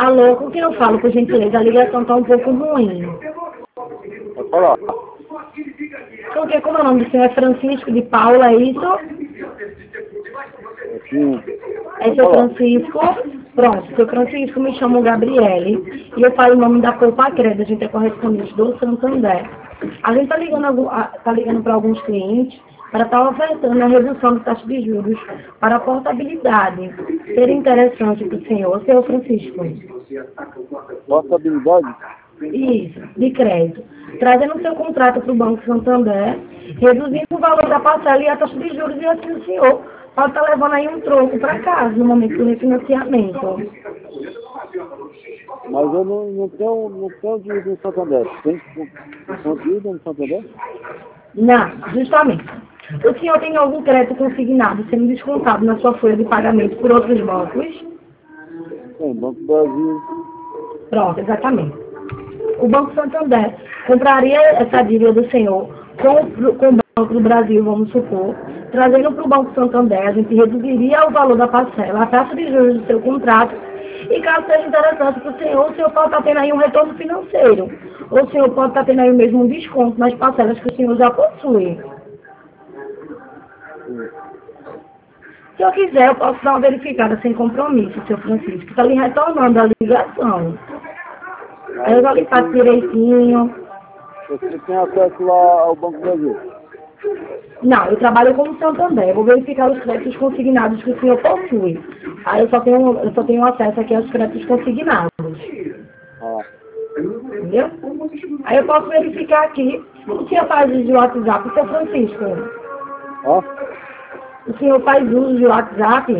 Alô, com quem eu falo, por gentileza? A ligação está um pouco ruim. Pode falar. Como é o nome do senhor? É Francisco de Paula, é isso? Sim. É seu Francisco? Pronto, seu Francisco, me chamo Gabriele e eu falo o nome da Copa Crédito, a gente é correspondente do Santander. A gente está ligando para alguns clientes para estar ofertando a redução de taxa de juros para a portabilidade. Seria interessante para o senhor, seu Francisco. Portabilidade? Isso, de crédito. Trazendo o seu contrato para o Banco Santander, reduzindo o valor da parcela e a taxa de juros, e assim o senhor pode estar levando aí um troco para casa no momento do refinanciamento. Mas eu não tenho dinheiro no Santander. Tem dinheiro no Santander? Não, justamente. O senhor tem algum crédito consignado sendo descontado na sua folha de pagamento por outros bancos? Tem, Banco do Brasil. Pronto, exatamente. O Banco Santander compraria essa dívida do senhor com o Banco do Brasil, vamos supor, trazendo para o Banco Santander, a gente reduziria o valor da parcela, a taxa de juros do seu contrato, e caso seja interessante para o senhor pode estar tendo aí um retorno financeiro, ou o senhor pode estar tendo aí mesmo um desconto nas parcelas que o senhor já possui. Se eu quiser, eu posso dar uma verificada sem compromisso, seu Francisco, está lhe retornando a ligação. Aí eu já lhe passo direitinho. Você tem acesso lá ao Banco do Brasil? Não, eu trabalho como Santander. Eu vou verificar os créditos consignados que o senhor possui. Aí eu só tenho acesso aqui aos créditos consignados. Ah. Entendeu? Aí eu posso verificar aqui. O senhor faz uso de WhatsApp, seu Francisco? O senhor faz uso de WhatsApp?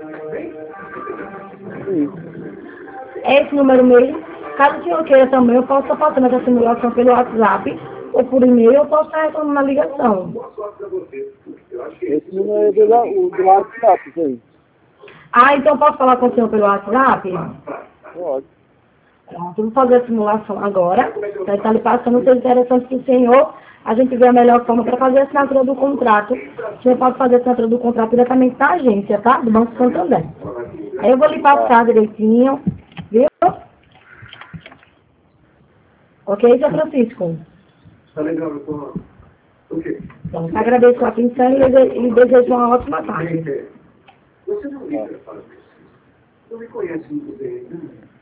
Sim. É esse número mesmo? Caso o senhor queira também, eu posso estar passando essa simulação pelo WhatsApp ou por e-mail, eu posso estar retornando na ligação. Esse número é do WhatsApp, sim. Ah, então posso falar com o senhor pelo WhatsApp? Pode. Pronto, vou fazer a simulação agora. Vai estar lhe passando, se é interessante para o senhor, a gente vê a melhor forma para fazer a assinatura do contrato. O senhor pode fazer a assinatura do contrato diretamente na agência, tá? Do Banco Santander. Aí eu vou lhe passar direitinho, viu? Ok, seu Francisco? Tá legal, eu tô... Ok. Então, agradeço a atenção e desejo uma ótima tarde. Você não liga para isso. Não me conhece muito bem.